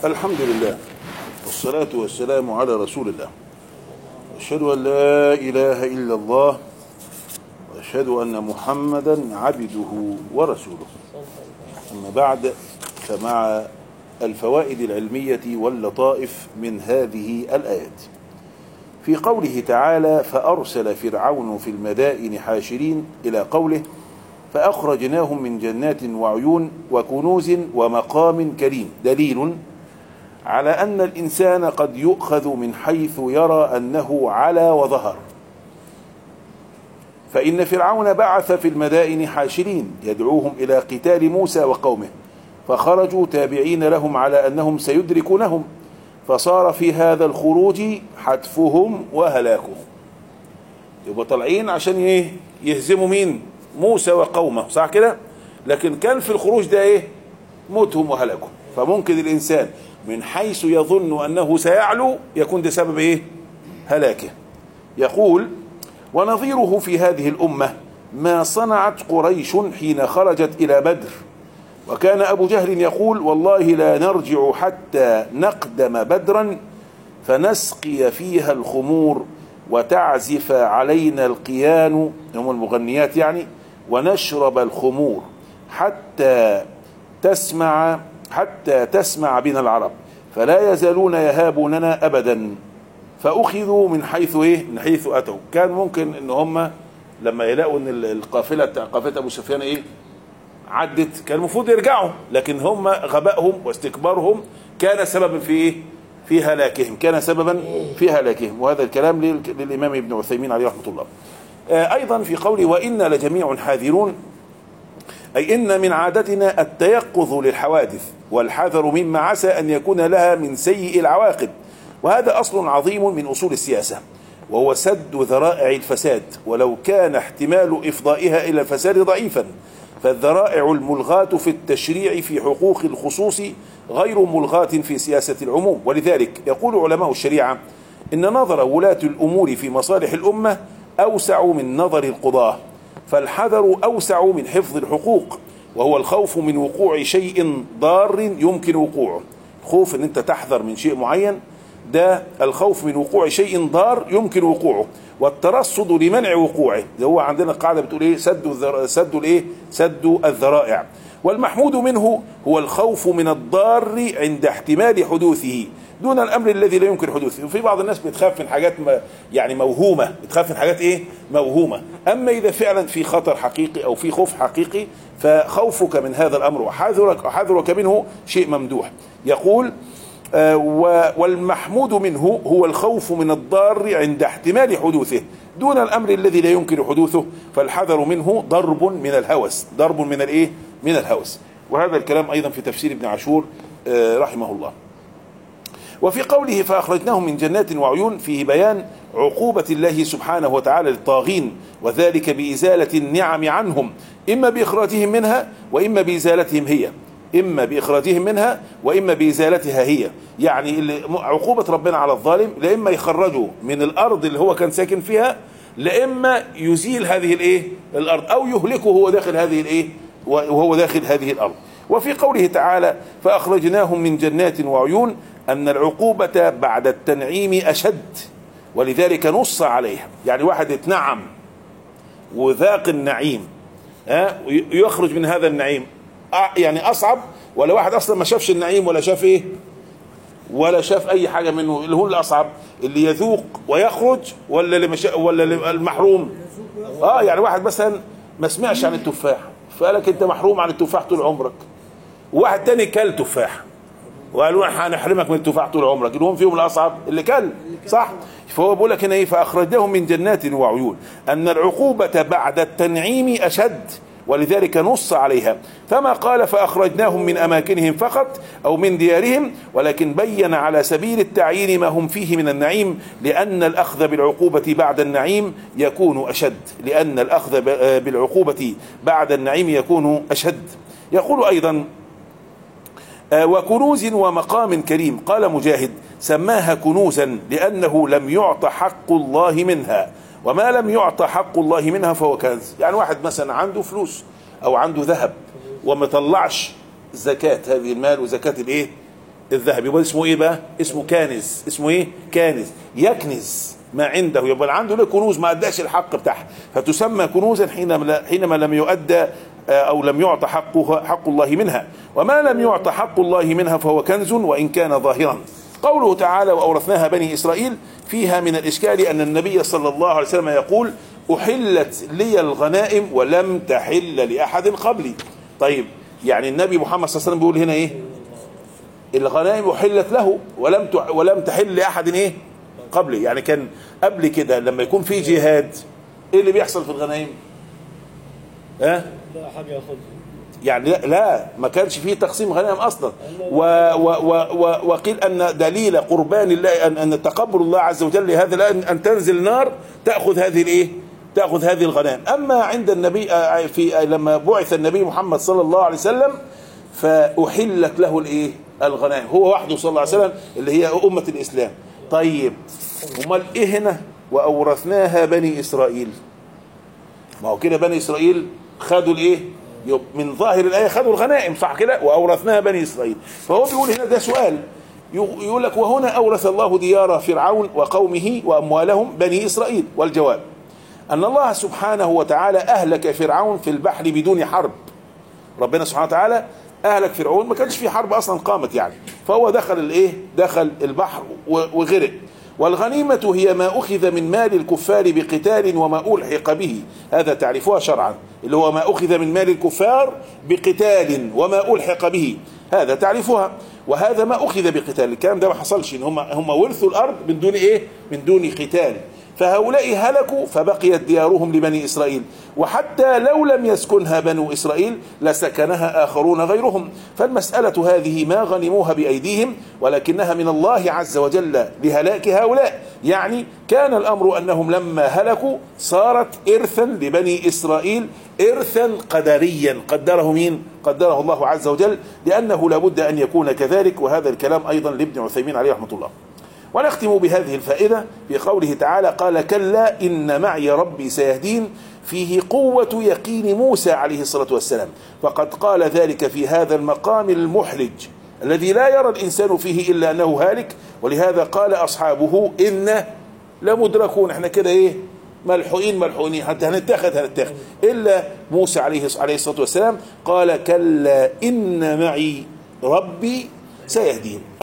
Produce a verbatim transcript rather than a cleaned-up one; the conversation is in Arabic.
الحمد لله والصلاة والسلام على رسول الله. أشهد أن لا إله إلا الله وأشهد أن محمدا عبده ورسوله. أما بعد، فمع الفوائد العلمية واللطائف من هذه الآيات في قوله تعالى: فأرسل فرعون في المدائن حاشرين، إلى قوله: فأخرجناهم من جنات وعيون وكنوز ومقام كريم، دليل على أن الإنسان قد يؤخذ من حيث يرى أنه علا وظهر. فإن فرعون بعث في المدائن حاشرين يدعوهم إلى قتال موسى وقومه، فخرجوا تابعين لهم على أنهم سيدركونهم، فصار في هذا الخروج حتفهم وهلاكهم. يبقى طالعين عشان ايه؟ يهزموا مين؟ موسى وقومه، صح كده؟ لكن كان في الخروج ده ايه؟ موتهم وهلاكهم. فممكن الإنسان من حيث يظن أنه سيعلو يكون ده سبب ايه؟ هلاكه. يقول: ونظيره في هذه الأمة ما صنعت قريش حين خرجت إلى بدر، وكان أبو جهل يقول: والله لا نرجع حتى نقدم بدرا فنسقي فيها الخمور وتعزف علينا القيان، هم المغنيات يعني، ونشرب الخمور حتى تسمع حتى تسمع بنا العرب، فلا يزالون يهابوننا أبدا. فأخذوا من حيث إيه؟ من حيث أتوا. كان ممكن إن هم لما يلاقوا إن القافلة بتاع قافلة أبو سفيان إيه؟ عدت، كان المفروض يرجعوا، لكن هم غبائهم واستكبارهم كان سببا في إيه؟ في هلاكهم، كان سببا في هلاكهم. وهذا الكلام للإمام ابن عثيمين عليه رحمة الله. آه أيضا في قوله: وإنا لجميع حاذرون، أي إن من عادتنا التيقظ للحوادث والحذر مما عسى أن يكون لها من سيء العواقب. وهذا أصل عظيم من أصول السياسة، وهو سد ذرائع الفساد، ولو كان احتمال إفضائها إلى الفساد ضعيفا، فالذرائع الملغاة في التشريع في حقوق الخصوص غير ملغاة في سياسة العموم. ولذلك يقول علماء الشريعة إن نظر ولاة الأمور في مصالح الأمة أوسع من نظر القضاة، فالحذر أوسع من حفظ الحقوق، وهو الخوف من وقوع شيء ضار يمكن وقوعه. خوف ان انت تحذر من شيء معين، ده الخوف من وقوع شيء ضار يمكن وقوعه، والترصد لمنع وقوعه. ده هو عندنا قاعدة بتقول ايه؟ سد الذر... سد الايه؟ سد الذرائع. والمحمود منه هو الخوف من الضار عند احتمال حدوثه دون الامر الذي لا يمكن حدوثه. وفي بعض الناس بتخاف من حاجات يعني موهومه، بتخاف من حاجات ايه؟ موهومه. اما اذا فعلا في خطر حقيقي او في خوف حقيقي، فخوفك من هذا الامر وحذرك وحذرك منه شيء ممدوح. يقول: آه والمحمود منه هو الخوف من الضار عند احتمال حدوثه دون الامر الذي لا يمكن حدوثه، فالحذر منه ضرب من الهوس، ضرب من الايه؟ من الهوس. وهذا الكلام ايضا في تفسير ابن عاشور آه رحمه الله. وفي قوله: فأخرجناهم من جنات وعيون، فيه بيان عقوبة الله سبحانه وتعالى للطاغين، وذلك بإزالة النعم عنهم، إما بإخراجهم منها وإما بإزالتهم هي، إما بإخراجهم منها وإما بإزالتها هي. يعني عقوبة ربنا على الظالم لإما يخرجوا من الأرض اللي هو كان ساكن فيها، لإما يزيل هذه الإيه؟ الأرض، أو يهلكه هو داخل هذه الإيه؟ وهو داخل هذه الأرض. وفي قوله تعالى: فأخرجناهم من جنات وعيون، أن العقوبة بعد التنعيم أشد، ولذلك نص عليها. يعني واحد اتنعم وذاق النعيم، ها، يخرج من هذا النعيم يعني أصعب، ولا واحد أصلا ما شافش النعيم ولا شاف إيه؟ ولا شاف أي حاجة منه؟ اللي هو الأصعب، اللي يذوق ويخرج، ولا اللي مش... ولا اللي المحروم؟ آه يعني واحد مثلا ما سمعش عن التفاح، فقالك أنت محروم عن التفاح طول عمرك. وواحد تاني كل تفاح وقالوا احنا هنحرمك من التفاح طول عمرك، اللي هم فيهم الاصعب اللي كل، صح؟ فهو بيقول لك هنا ايه؟ فاخرجناهم من جنات وعيون، ان العقوبة بعد التنعيم اشد، ولذلك نص عليها، فما قال فاخرجناهم من اماكنهم فقط او من ديارهم، ولكن بين على سبيل التعيين ما هم فيه من النعيم، لان الاخذ بالعقوبة بعد النعيم يكون اشد، لان الاخذ بالعقوبة بعد النعيم يكون اشد. يقول ايضا: وكنوز ومقام كريم. قال مجاهد: سماها كنوزا لأنه لم يعط حق الله منها، وما لم يعط حق الله منها فهو كنز. يعني واحد مثلا عنده فلوس أو عنده ذهب وما طلعش زكاة هذه المال وزكاة الايه الذهب، يبقى اسمه ايه بقى؟ اسمه كانز. اسمه ايه؟ كانز، يكنز ما عنده، يبقى عنده له كنوز ما اداش الحق بتاعها، فتسمى كنوزا حينما حينما لم يؤدى او لم يعطى حقه حق الله منها. وما لم يعطى حق الله منها فهو كنز وان كان ظاهرا. قوله تعالى واورثناها بني اسرائيل، فيها من الاشكال ان النبي صلى الله عليه وسلم يقول احلت لي الغنائم ولم تحل لاحد قبلي. طيب يعني النبي محمد صلى الله عليه وسلم بيقول هنا ايه؟ الغنائم احلت له ولم ولم تحل لاحد ايه؟ قبلي. يعني كان قبل كده لما يكون في جهاد ايه اللي بيحصل في الغنائم؟ ها؟ لا حاجه ياخذها يعني لا, لا ما كانش فيه تقسيم غنائم اصلا. و و و و وقيل ان دليل قربان الله ان ان تقبل الله عز وجل لهذا الان ان تنزل نار تاخذ هذه الايه؟ تاخذ هذه الغنائم. اما عند النبي في لما بعث النبي محمد صلى الله عليه وسلم فاحلت له الايه؟ الغنائم، هو وحده صلى الله عليه وسلم اللي هي امه الاسلام. طيب امال ايه هنا واورثناها بني اسرائيل؟ ما هو كده بني اسرائيل خدوا الايه؟ من ظاهر الايه خدوا الغنائم، صح كده؟ واورثناها بني اسرائيل. فهو بيقول هنا ده سؤال، يقول لك وهنا اورث الله ديار فرعون وقومه واموالهم بني اسرائيل. والجواب ان الله سبحانه وتعالى اهلك فرعون في البحر بدون حرب. ربنا سبحانه وتعالى اهلك فرعون، ما كانش في حرب اصلا قامت يعني، فهو دخل الايه؟ دخل البحر وغرق. والغنيمة هي ما أخذ من مال الكفار بقتال وما ألحق به، هذا تعرفوها شرعا، اللي هو ما أخذ من مال الكفار بقتال وما ألحق به، هذا تعرفوها. وهذا ما أخذ بقتال، الكلام ده ما حصلش، إن هم هم ورثوا الأرض من دون إيه؟ من دون قتال. فهؤلاء هلكوا فبقيت ديارهم لبني إسرائيل، وحتى لو لم يسكنها بنو إسرائيل لسكنها آخرون غيرهم. فالمسألة هذه ما غنموها بأيديهم، ولكنها من الله عز وجل لهلاك هؤلاء. يعني كان الأمر أنهم لما هلكوا صارت إرثا لبني إسرائيل، إرثا قدريا قدره مين؟ قدره الله عز وجل، لأنه لابد أن يكون كذلك. وهذا الكلام أيضا لابن عثيمين عليه رحمة الله. ونختم بهذه الفائدة في قوله تعالى قال كلا إن معي ربي سيهدين، فيه قوة يقين موسى عليه الصلاة والسلام، فقد قال ذلك في هذا المقام المحرج الذي لا يرى الإنسان فيه إلا أنه هالك. ولهذا قال أصحابه إن لمدركون، احنا كده ايه؟ ملحوقين ملحوقين حتى هنتاخد هنتاخد إلا موسى عليه الصلاة والسلام قال كلا إن معي ربي سيهدين.